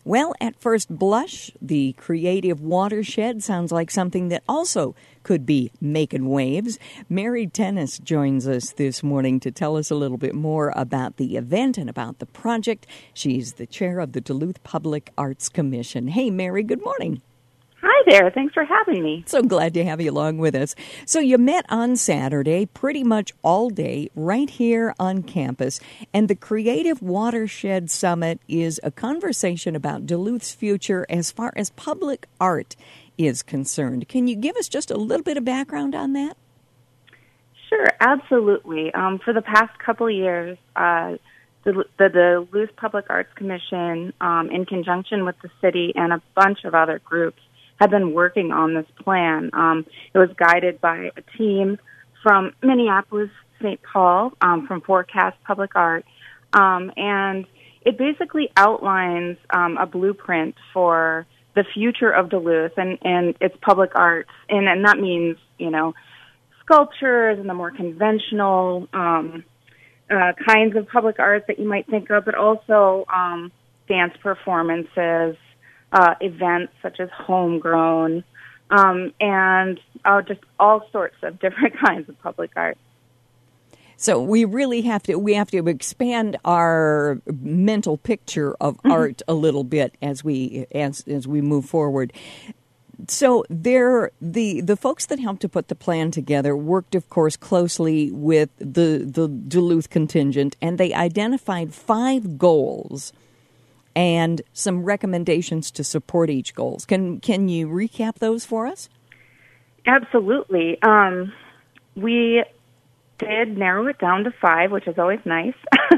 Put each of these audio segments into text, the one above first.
Well, at first blush, the creative watershed sounds like something that also could be making waves. Mary Tennis joins us this morning to tell us a little bit more about the event and about the project. She's the chair of the Duluth Public Arts Commission. Hey, Mary, good morning. Hi there. Thanks for having me. So glad to have you along with us. So you met on Saturday pretty much all day right here on campus, and the Creative Watershed Summit is a conversation about Duluth's future as far as public art is concerned. Can you give us just a little bit of background on that? Sure, absolutely. For the past couple of years, the Duluth Public Arts Commission, in conjunction with the city and a bunch of other groups, have been working on this plan. It was guided by a team from Minneapolis, St. Paul, from Forecast Public Art, and it basically outlines a blueprint for the future of Duluth and its public arts, and that means, sculptures and the more conventional kinds of public art that you might think of, but also dance performances, events such as homegrown, and just all sorts of different kinds of public art. So we really have to expand our mental picture of art a little bit as we move forward. So the folks that helped to put the plan together worked, of course, closely with the Duluth contingent, and they identified 5 goals and some recommendations to support each goals. Can you recap those for us? Absolutely. We did narrow it down to 5, which is always nice.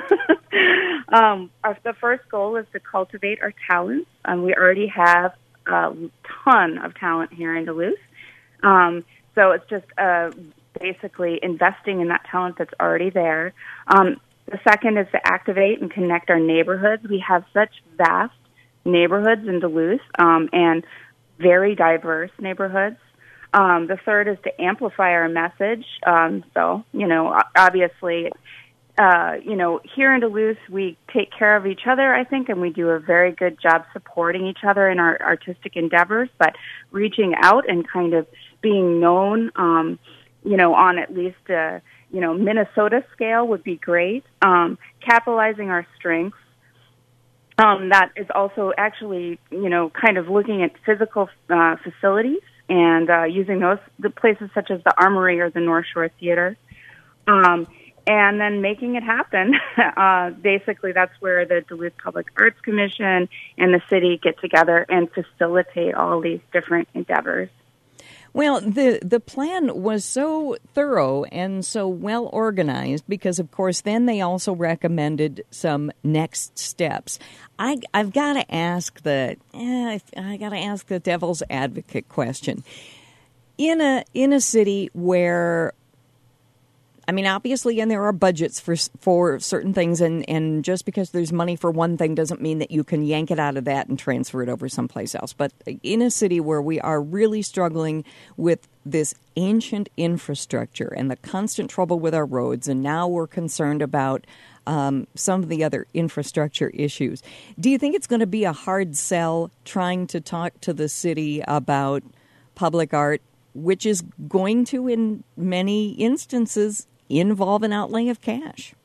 The first goal is to cultivate our talents. We already have a ton of talent here in Duluth. So it's just basically investing in that talent that's already there. The second is to activate and connect our neighborhoods. We have such vast neighborhoods in Duluth and very diverse neighborhoods. The third is to amplify our message. Obviously, here in Duluth, we take care of each other, I think, and we do a very good job supporting each other in our artistic endeavors, but reaching out and kind of being known, on at least Minnesota scale would be great. Capitalizing our strengths. That is also actually, kind of looking at physical facilities and using the places such as the Armory or the North Shore Theater. And then making it happen. Basically, that's where the Duluth Public Arts Commission and the city get together and facilitate all these different endeavors. Well, the plan was so thorough and so well organized because, of course, then they also recommended some next steps. I've got to ask the devil's advocate question. In a city where, obviously, and there are budgets for certain things, and just because there's money for one thing doesn't mean that you can yank it out of that and transfer it over someplace else. But in a city where we are really struggling with this ancient infrastructure and the constant trouble with our roads, and now we're concerned about some of the other infrastructure issues, do you think it's going to be a hard sell trying to talk to the city about public art, which is going to, in many instances, involve an outlay of cash?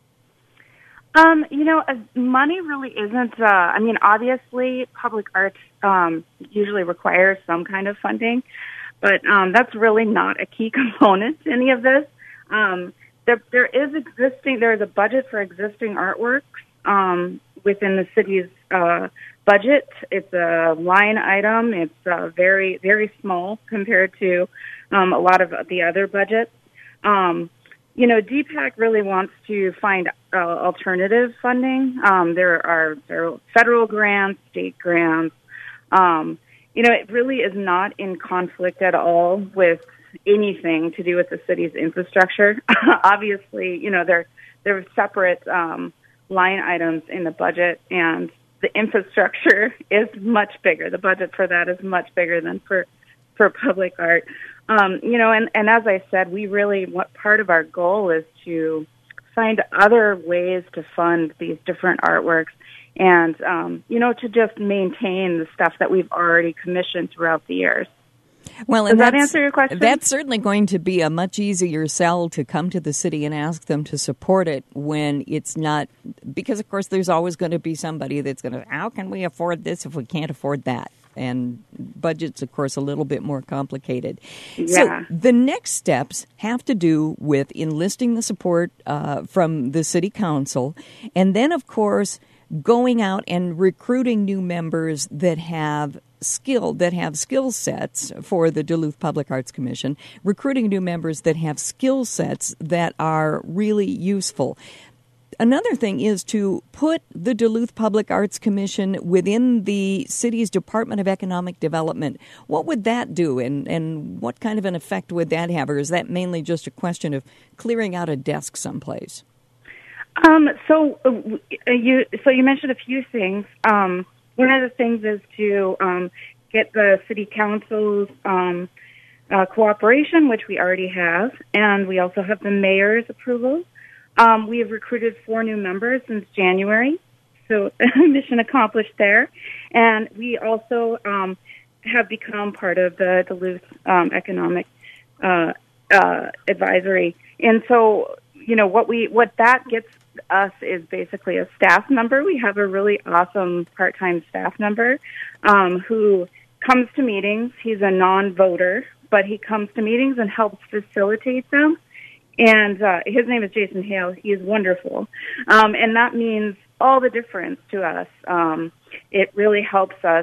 Money really isn't, obviously public art usually requires some kind of funding, but that's really not a key component to any of this. There is a budget for existing artworks within the city's budget. It's a line item. It's very, very small compared to a lot of the other budgets. DPAC really wants to find alternative funding. There are federal grants, state grants. It really is not in conflict at all with anything to do with the city's infrastructure. Obviously, there are separate line items in the budget, and the infrastructure is much bigger. The budget for that is much bigger than for public art. And as I said, what part of our goal is to find other ways to fund these different artworks and to just maintain the stuff that we've already commissioned throughout the years. Well, Does that answer your question? That's certainly going to be a much easier sell to come to the city and ask them to support it when it's not, because of course there's always going to be somebody that's going to, how can we afford this if we can't afford that? And budget's, of course, a little bit more complicated. Yeah. So the next steps have to do with enlisting the support from the city council, and then, of course, going out and recruiting new members that have skill sets for the Duluth Public Arts Commission, recruiting new members that have skill sets that are really useful. Another thing is to put the Duluth Public Arts Commission within the city's Department of Economic Development. What would that do, and what kind of an effect would that have, or is that mainly just a question of clearing out a desk someplace? So you mentioned a few things. One of the things is to get the city council's cooperation, which we already have, and we also have the mayor's approval. We have recruited 4 new members since January, so mission accomplished there. And we also have become part of the Duluth Economic Advisory. And so, what that gets us is basically a staff member. We have a really awesome part-time staff member who comes to meetings. He's a non-voter, but he comes to meetings and helps facilitate them. And his name is Jason Hale. He is wonderful. And that means all the difference to us. It really helps us.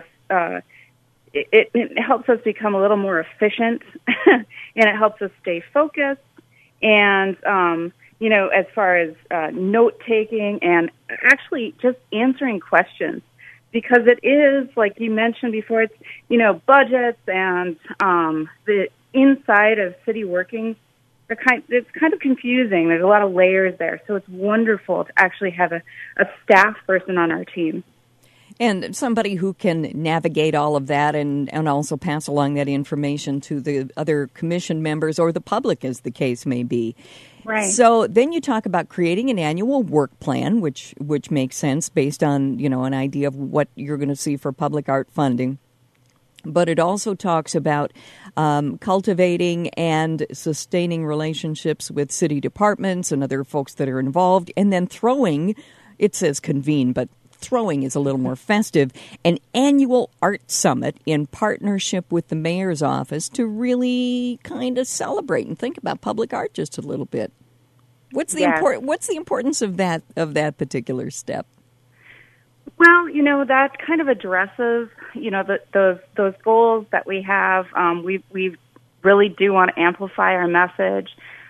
It helps us become a little more efficient, and it helps us stay focused. And, as far as note-taking and actually just answering questions, because it is, like you mentioned before, it's, budgets and the inside of city workings. It's kind of confusing. There's a lot of layers there. So it's wonderful to actually have a staff person on our team. And somebody who can navigate all of that and also pass along that information to the other commission members or the public, as the case may be. Right. So then you talk about creating an annual work plan, which makes sense based on, an idea of what you're going to see for public art funding. But it also talks about cultivating and sustaining relationships with city departments and other folks that are involved, and then throwing, it says convene, but throwing is a little more festive, an annual art summit in partnership with the mayor's office to really kind of celebrate and think about public art just a little bit. What's the importance of that particular step? Well, that kind of addresses, those goals that we have. We really do want to amplify our message.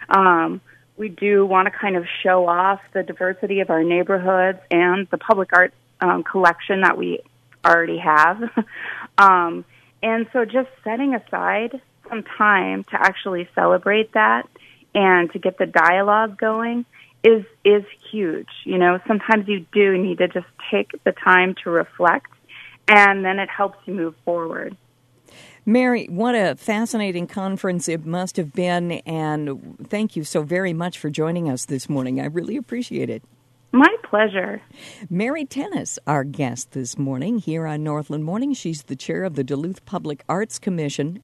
We do want to kind of show off the diversity of our neighborhoods and the public art collection that we already have. And so just setting aside some time to actually celebrate that and to get the dialogue going is huge. Sometimes you do need to just take the time to reflect, and then it helps you move forward. Mary, what a fascinating conference it must have been, and thank you so very much for joining us this morning. I really appreciate it. My pleasure. Mary Tennis, our guest this morning here on Northland Morning. She's the chair of the Duluth Public Arts Commission.